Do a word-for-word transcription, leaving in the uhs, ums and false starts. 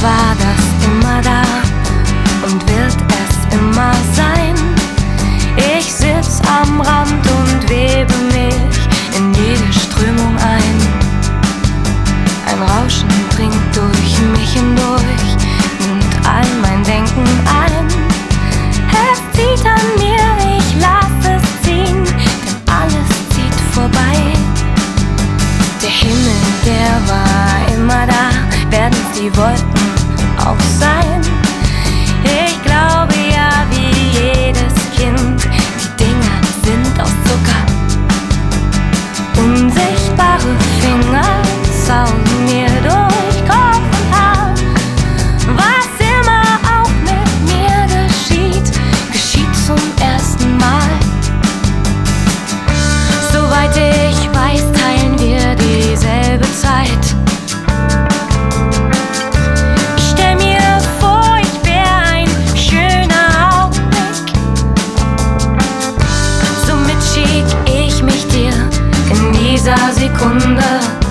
war das immer da und wird es immer sein. Ich sitz am Rand und webe mich in jede Strömung ein. Ein Rauschen dringt durch mich hindurch, nimmt all mein Denken ein. Es zieht an mir, ich lass es ziehen, denn alles zieht vorbei. Der Himmel, der war immer da, werden es die Wolken auch sein. Ich glaube ja, wie jedes Kind, die Dinger sind aus Zucker. Unsichtbare Finger saugen mir durch Kopf und Haar. Was immer auch mit mir geschieht, geschieht zum ersten Mal. Soweit ich weiß, teilen wir dieselbe Zeit. Stell mir vor, ich wär ein schöner Augenblick. Somit schick ich mich dir in dieser Sekunde